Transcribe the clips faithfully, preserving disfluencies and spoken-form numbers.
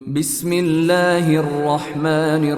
বিসমিল্লাহির রহমানির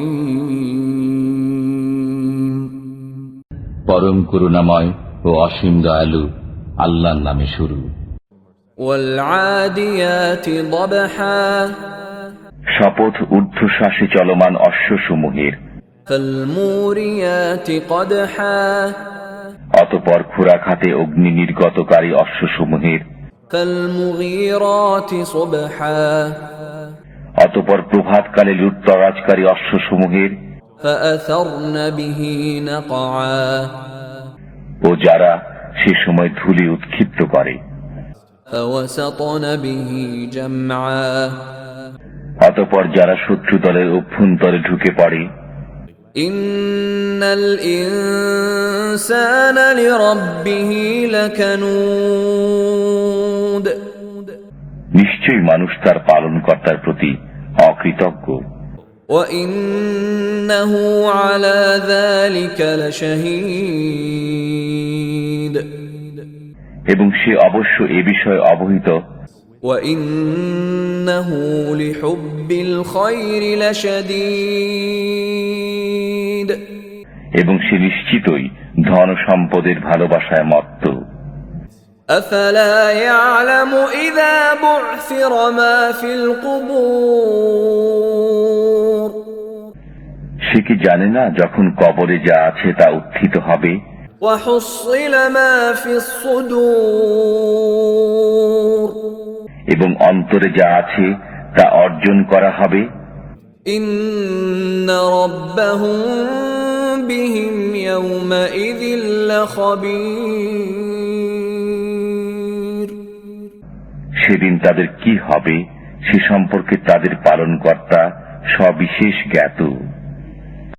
রহিম। পরম করুণাময় ও অসীম দয়ালু আল্লাহর নামে শুরু। ওয়াল আদিয়াতি দবহা, শপথ ঊর্ধ্বশ্বাসে চলমান অশ্বসমূহের। ফাল মুরিয়াতি কদহা, অতঃপর খোরাক হাতে অগ্নি নির্গতকারী অশ্বসমূহের। ফাল মুগীরাতি সুবহা, অতঃপর প্রভাতকালে লুটতরাজকারী অশ্বসমূহের। ফাআসারনা বিহি নাকআ, ও যারা সে সময় ধূলি উৎক্ষিপ্ত করে। ফাওয়াসাতনা বিহি জামআ, অতঃপর যারা শত্রু দলের অভ্যন্তরে ঢুকে পড়ে। ইন্নাল ইনসানা লিরাব্বিহি লাকানুদ, নিশ্চয়ই মানুষ তার পালনকর্তার প্রতি অকৃতজ্ঞ। ওয়া ইন্নাহু আলা যালিকা লাশাহীদ, এবং সে অবশ্য এ বিষয়ে অবহিত। ওয়া ইন্নাহু লিহুব্বিল খায়রি লাশাদীদ, এবং সে নিশ্চিতই ধন সম্পদের ভালোবাসায় মত্ত। আফালা ইয়ালামু ইযা বু'সিরা মা ফিল কুবুর, সে কি জানে না যখন কবরে যা আছে তা উত্থিত হবে। ওয়া হুসিলা মা ফিস সুদূর, এবং অন্তরে যা আছে তা অর্জন করা হবে। ইন্না রাব্বাহুম বিহিম ইয়াওমাইযিল লাখাবীর, সেদিন তাদের কি হবে সে সম্পর্কে তাদের পালনকর্তা সবিশেষ জ্ঞাত।